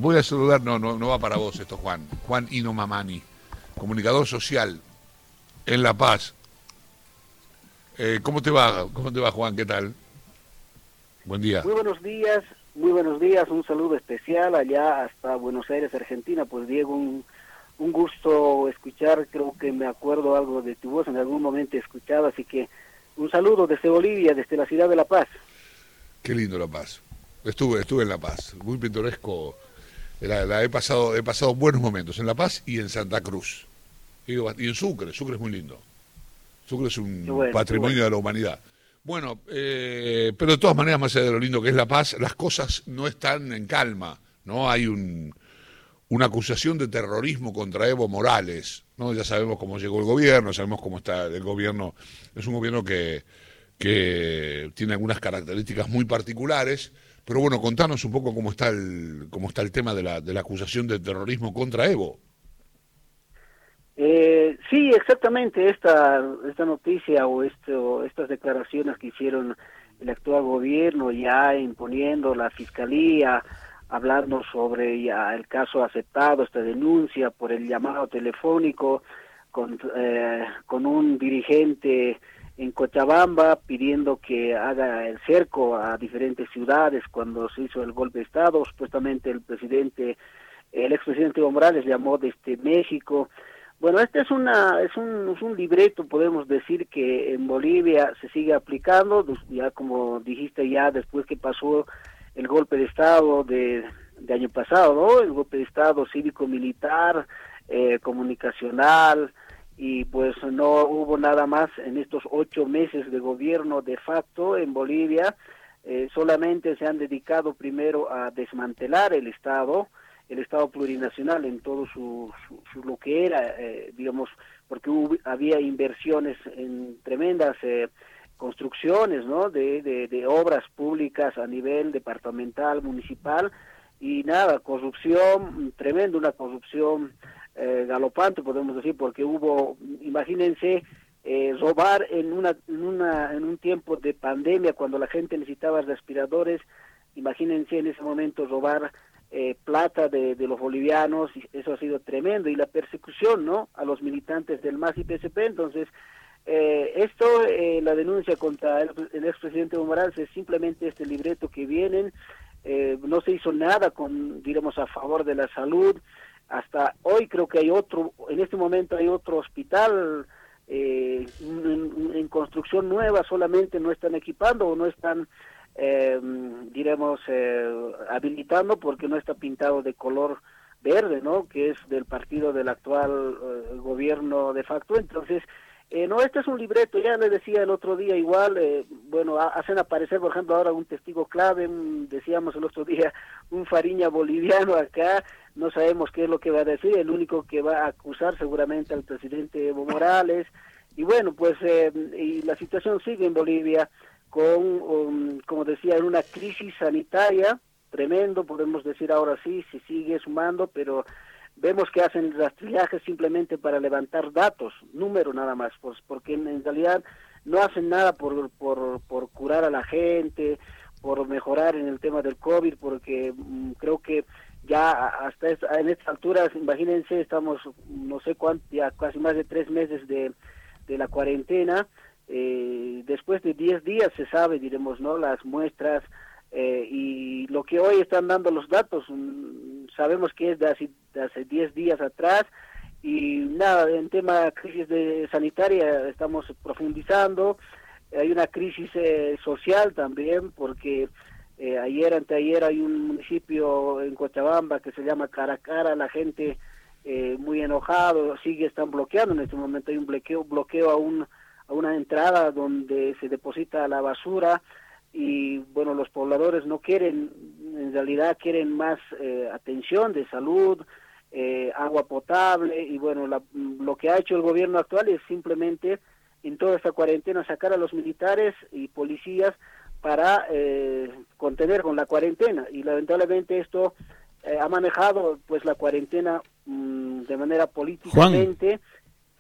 voy a saludar, no va para vos esto, Juan Inomamani, comunicador social en La Paz. ¿Cómo te va? ¿Cómo te va, Juan? ¿Qué tal? Buen día. Muy buenos días, un saludo especial allá hasta Buenos Aires, Argentina. Pues Diego, un gusto escuchar, creo que me acuerdo algo de tu voz, en algún momento he escuchado, así que un saludo desde Bolivia, desde la ciudad de La Paz. Qué lindo La Paz. Estuve en La Paz, muy pintoresco. He pasado buenos momentos en La Paz y en Santa Cruz. Y en Sucre es muy lindo. Sucre es un patrimonio de la humanidad. Bueno, pero de todas maneras, más allá de lo lindo que es La Paz, las cosas no están en calma, ¿no? Hay una acusación de terrorismo contra Evo Morales, ¿no? Ya sabemos cómo llegó el gobierno, sabemos cómo está el gobierno. Es un gobierno que tiene algunas características muy particulares, pero bueno, contanos un poco cómo está el tema de la acusación de terrorismo contra Evo. Sí, exactamente, esta noticia o estas declaraciones que hicieron el actual gobierno, ya imponiendo la fiscalía, hablando sobre ya el caso aceptado, esta denuncia por el llamado telefónico con un dirigente en Cochabamba pidiendo que haga el cerco a diferentes ciudades cuando se hizo el golpe de Estado. Supuestamente el expresidente Evo Morales llamó desde México. Bueno, este es un libreto, podemos decir, que en Bolivia se sigue aplicando, ya como dijiste, ya después que pasó el golpe de Estado de año pasado, ¿no? El golpe de Estado cívico-militar, comunicacional, y pues no hubo nada más en estos 8 meses de gobierno de facto en Bolivia. Solamente se han dedicado primero a desmantelar el Estado plurinacional en todo su lo que era, digamos, porque había inversiones en tremendas construcciones, ¿no? de obras públicas a nivel departamental, municipal, y nada, corrupción, tremenda, una corrupción galopante, podemos decir, porque imagínense, robar en un tiempo de pandemia, cuando la gente necesitaba respiradores, imagínense en ese momento robar plata de los bolivianos, y eso ha sido tremendo, y la persecución, ¿no?, a los militantes del MAS y PSP. Entonces, la denuncia contra el expresidente Evo Morales es simplemente este libreto que vienen. No se hizo nada digamos, a favor de la salud. Hasta hoy creo que en este momento hay otro hospital en construcción nueva, solamente no están equipando o no están habilitando porque no está pintado de color verde, ¿no?, que es del partido del actual gobierno de facto. Entonces, no, este es un libreto, ya le decía el otro día igual, hacen aparecer, por ejemplo, ahora un testigo clave, decíamos el otro día, un Fariña boliviano acá, no sabemos qué es lo que va a decir, el único que va a acusar seguramente al presidente Evo Morales, y bueno, pues, y la situación sigue en Bolivia con, como decía, en una crisis sanitaria tremendo, podemos decir ahora sí, se sigue sumando, pero vemos que hacen rastrillajes simplemente para levantar datos, números nada más, pues, porque en realidad no hacen nada por curar a la gente, por mejorar en el tema del COVID, porque creo que ya en estas alturas, imagínense, estamos no sé cuánto, ya casi más de 3 meses de la cuarentena. Después de 10 días se sabe, diremos, ¿no?, las muestras, y lo que hoy están dando los datos, sabemos que es de hace 10 días atrás, y nada, en tema crisis sanitaria estamos profundizando. Hay una crisis social también, porque anteayer hay un municipio en Cochabamba que se llama Caracara, la gente muy enojado, están bloqueando en este momento, hay un bloqueo a una entrada donde se deposita la basura, y bueno, los pobladores no quieren, en realidad quieren más atención de salud, agua potable, y bueno, lo que ha hecho el gobierno actual es simplemente en toda esta cuarentena sacar a los militares y policías para contener con la cuarentena, y lamentablemente esto ha manejado pues la cuarentena de manera políticamente.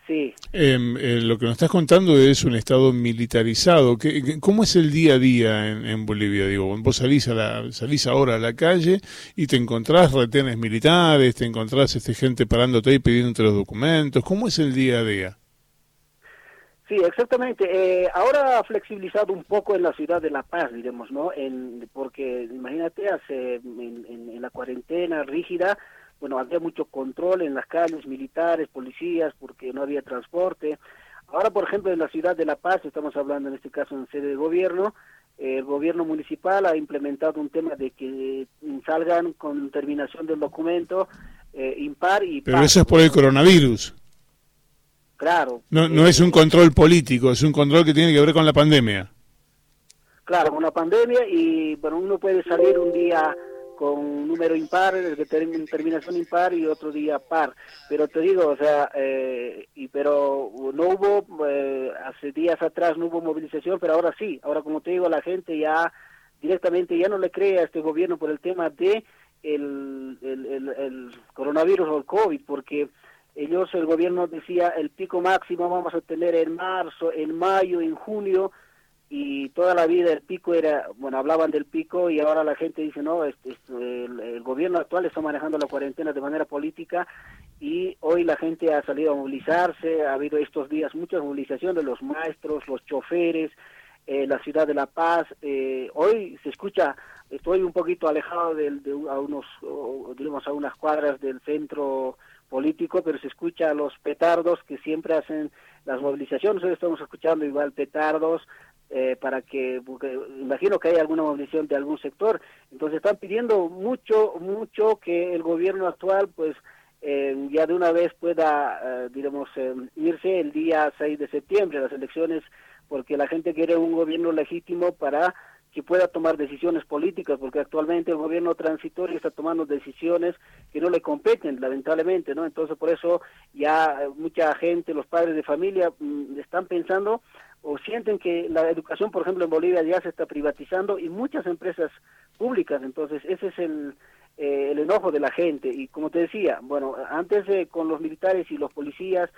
Sí. Lo que nos estás contando es un estado militarizado. ¿Cómo es el día a día en Bolivia? Digo, vos salís ahora a la calle y te encontrás retenes militares, te encontrás gente parándote ahí pidiéndote los documentos. ¿Cómo es el día a día? Sí, exactamente. Ahora ha flexibilizado un poco en la ciudad de La Paz, diremos, ¿no? Porque imagínate, en la cuarentena rígida, bueno, había mucho control en las calles, militares, policías, porque no había transporte. Ahora, por ejemplo, en la ciudad de La Paz, estamos hablando en este caso en sede de gobierno, el gobierno municipal ha implementado un tema de que salgan con terminación del documento impar y par. Pero eso es por el coronavirus. Claro. No es un control político, es un control que tiene que ver con la pandemia. Claro, con la pandemia y bueno, uno puede salir un día con un número impar, de terminación impar y otro día par. Pero te digo, o sea, pero no hubo, hace días atrás no hubo movilización, pero ahora sí. Ahora, como te digo, la gente ya directamente ya no le cree a este gobierno por el tema de el coronavirus o el COVID, porque el gobierno decía el pico máximo vamos a tener en marzo, en mayo, en junio, y toda la vida el pico era, bueno, hablaban del pico y ahora la gente dice, no, el gobierno actual está manejando la cuarentena de manera política y hoy la gente ha salido a movilizarse, ha habido estos días muchas movilizaciones, los maestros, los choferes, la ciudad de La Paz, hoy se escucha, estoy un poquito alejado digamos, a unas cuadras del centro político, pero se escucha a los petardos que siempre hacen las movilizaciones. Hoy estamos escuchando igual petardos porque imagino que hay alguna movilización de algún sector. Entonces están pidiendo mucho que el gobierno actual pues ya de una vez pueda irse el día 6 de septiembre a las elecciones, porque la gente quiere un gobierno legítimo para que pueda tomar decisiones políticas, porque actualmente el gobierno transitorio está tomando decisiones que no le competen, lamentablemente, ¿no? Entonces, por eso ya mucha gente, los padres de familia, están pensando o sienten que la educación, por ejemplo, en Bolivia ya se está privatizando y muchas empresas públicas, entonces ese es el enojo de la gente. Y como te decía, bueno, antes con los militares y los policías,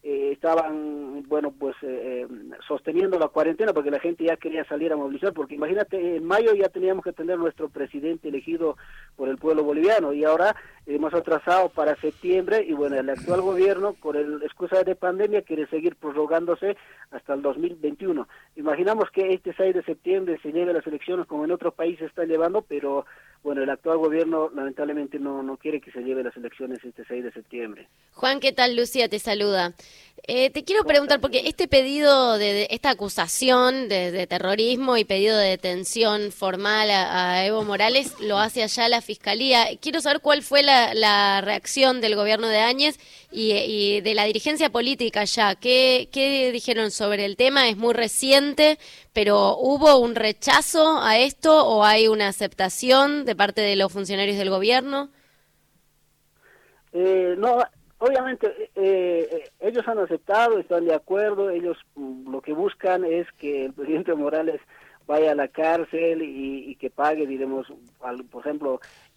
estaban, bueno, pues sosteniendo la cuarentena porque la gente ya quería salir a movilizar, porque imagínate, en mayo ya teníamos que tener nuestro presidente elegido por el pueblo boliviano y ahora hemos atrasado para septiembre y bueno, el actual gobierno, por la excusa de pandemia, quiere seguir prorrogándose hasta el 2021. Imaginamos que este 6 de septiembre se lleve las elecciones como en otros países están llevando, pero bueno, el actual gobierno lamentablemente no quiere que se lleve las elecciones este 6 de septiembre. Juan, ¿qué tal? Lucía te saluda. Te quiero preguntar, porque este pedido, esta acusación de terrorismo y pedido de detención formal a Evo Morales lo hace allá la Fiscalía. Quiero saber cuál fue la reacción del gobierno de Áñez y de la dirigencia política allá. ¿Qué dijeron sobre el tema? Es muy reciente, pero ¿hubo un rechazo a esto o hay una aceptación de parte de los funcionarios del gobierno? No, obviamente ellos han aceptado, están de acuerdo, ellos lo que buscan es que el presidente Morales vaya a la cárcel y que pague, diremos, por ejemplo,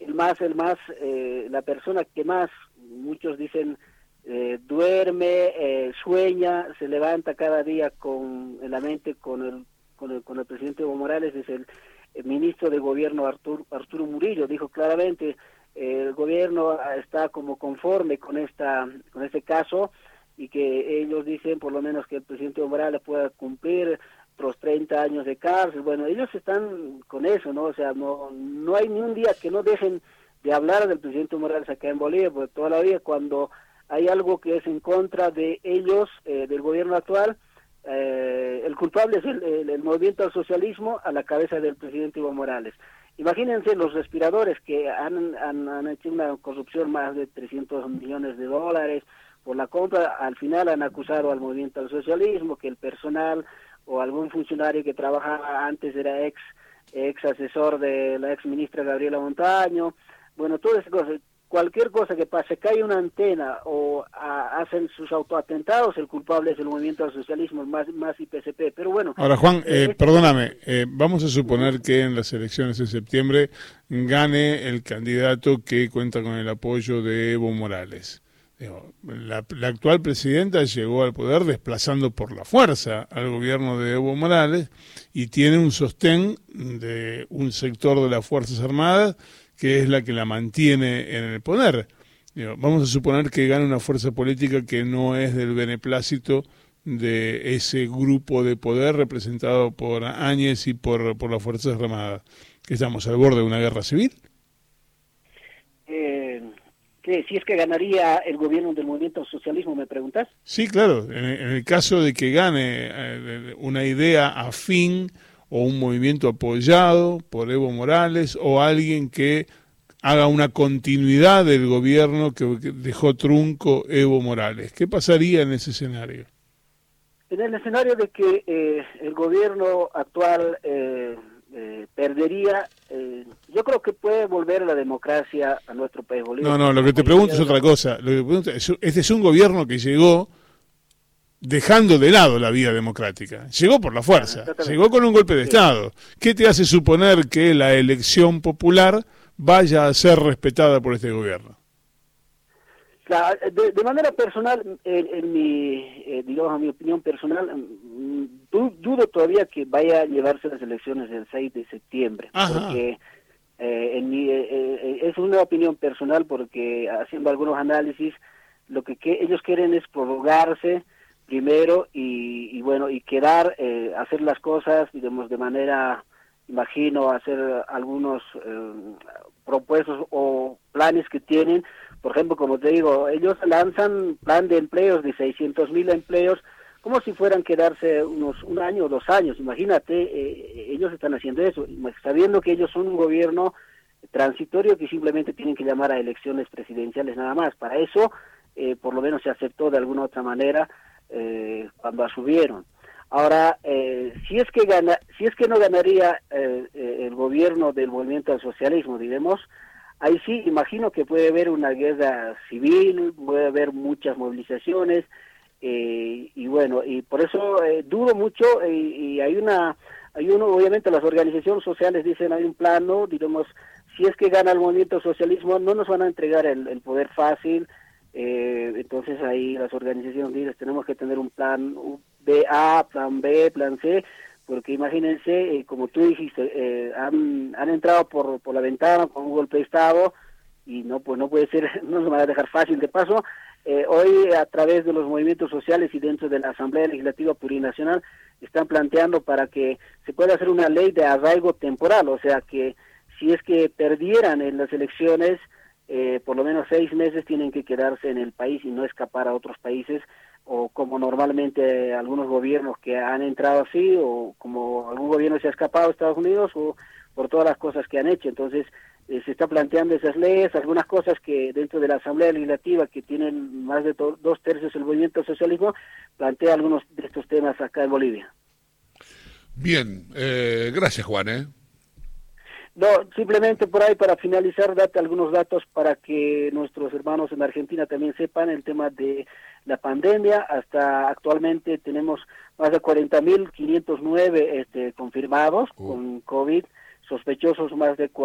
la persona que más, muchos dicen, duerme, sueña, se levanta cada día en la mente con el presidente Evo Morales, es el ministro de Gobierno Arturo Murillo. Dijo claramente, el gobierno está como conforme con este caso y que ellos dicen por lo menos que el presidente Evo Morales pueda cumplir los 30 años de cárcel. Bueno, ellos están con eso, ¿no? O sea, no hay ni un día que no dejen de hablar del presidente Morales acá en Bolivia, porque todavía cuando hay algo que es en contra de ellos, del gobierno actual, el culpable es el movimiento al socialismo a la cabeza del presidente Evo Morales. Imagínense los respiradores que han hecho una corrupción más de 300 millones de dólares por la compra. Al final han acusado al movimiento al socialismo, que el personal o algún funcionario que trabajaba antes era ex asesor de la ex ministra Gabriela Montaño. Bueno, todas esas cosas. Cualquier cosa que pase, cae una antena o hacen sus autoatentados, el culpable es el movimiento al socialismo, más IPCP. Pero bueno. Ahora, Juan, perdóname, vamos a suponer que en las elecciones de septiembre gane el candidato que cuenta con el apoyo de Evo Morales. La actual presidenta llegó al poder desplazando por la fuerza al gobierno de Evo Morales y tiene un sostén de un sector de las Fuerzas Armadas que es la que la mantiene en el poder. Vamos a suponer que gana una fuerza política que no es del beneplácito de ese grupo de poder representado por Áñez y por las Fuerzas Armadas. ¿Que estamos al borde de una guerra civil? Si es que ganaría el gobierno del movimiento socialismo, ¿me preguntas? Sí, claro. En el caso de que gane una idea afín o un movimiento apoyado por Evo Morales o alguien que haga una continuidad del gobierno que dejó trunco Evo Morales, ¿qué pasaría en ese escenario? En el escenario de que el gobierno actual perdería, yo creo que puede volver la democracia a nuestro país, Bolivia. No, lo que te pregunto es otra cosa. Lo que pregunto este es un gobierno que llegó dejando de lado la vía democrática. Llegó por la fuerza, llegó con un golpe de Estado. ¿Qué te hace suponer que la elección popular vaya a ser respetada por este gobierno? Claro, de manera personal, en mi opinión personal, dudo todavía que vaya a llevarse las elecciones del 6 de septiembre. Ajá. Porque es una opinión personal, porque haciendo algunos análisis, lo que ellos quieren es prorrogarse primero y quedar, hacer las cosas, digamos, de manera, imagino, hacer algunos propuestos o planes que tienen. Por ejemplo, como te digo, ellos lanzan plan de empleos de 600,000 empleos como si fueran quedarse un año o 2 años. Imagínate, ellos están haciendo eso, sabiendo que ellos son un gobierno transitorio que simplemente tienen que llamar a elecciones presidenciales nada más. Para eso, por lo menos se aceptó de alguna otra manera cuando asumieron. Ahora, si es que no ganaría el gobierno del movimiento al socialismo, digamos, ahí sí imagino que puede haber una guerra civil, puede haber muchas movilizaciones, y por eso dudo mucho, y obviamente las organizaciones sociales dicen hay un plano, digamos, si es que gana el movimiento socialismo no nos van a entregar el poder fácil, entonces ahí las organizaciones dicen tenemos que tener un plan A, plan B, plan C, porque imagínense, como tú dijiste, han entrado por la ventana con un golpe de Estado y no puede ser, no se van a dejar fácil. De paso, hoy a través de los movimientos sociales y dentro de la Asamblea Legislativa Plurinacional están planteando para que se pueda hacer una ley de arraigo temporal, o sea que si es que perdieran en las elecciones, por lo menos 6 meses tienen que quedarse en el país y no escapar a otros países, o como normalmente algunos gobiernos que han entrado así, o como algún gobierno se ha escapado a Estados Unidos, o por todas las cosas que han hecho. Entonces se está planteando esas leyes, algunas cosas que dentro de la Asamblea Legislativa, que tienen más de 2/3 el movimiento socialismo, plantea algunos de estos temas acá en Bolivia. Bien, gracias Juan. No, simplemente por ahí para finalizar, date algunos datos para que nuestros hermanos en Argentina también sepan el tema de la pandemia. Hasta actualmente tenemos más de 40.509 confirmados con COVID, sospechosos más de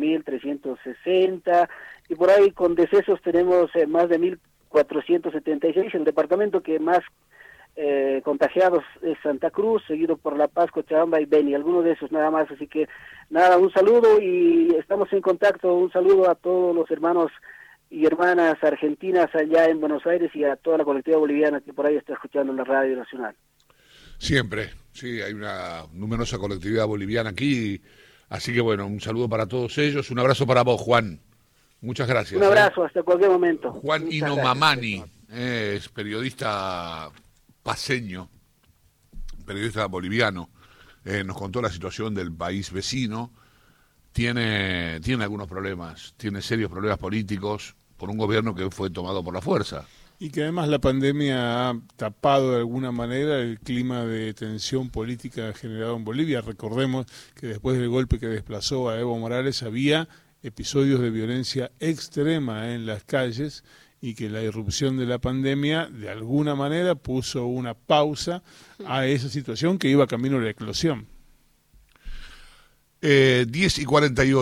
4.360, y por ahí con decesos tenemos más de 1.476. El departamento que más contagiados es Santa Cruz, seguido por La Paz, Cochabamba y Beni, algunos de esos nada más. Así que nada, un saludo y estamos en contacto. Un saludo a todos los hermanos y hermanas argentinas allá en Buenos Aires y a toda la colectividad boliviana que por ahí está escuchando en la Radio Nacional. Siempre, sí, hay una numerosa colectividad boliviana aquí, así que bueno, un saludo para todos ellos, un abrazo para vos, Juan. Muchas gracias. Un abrazo, hasta cualquier momento. Juan Inomamani, es periodista paceño, periodista boliviano, nos contó la situación del país vecino. Tiene algunos problemas, tiene serios problemas políticos por un gobierno que fue tomado por la fuerza. Y que además la pandemia ha tapado de alguna manera el clima de tensión política generado en Bolivia. Recordemos que después del golpe que desplazó a Evo Morales había episodios de violencia extrema en las calles y que la irrupción de la pandemia de alguna manera puso una pausa a esa situación que iba camino a la eclosión. 10:48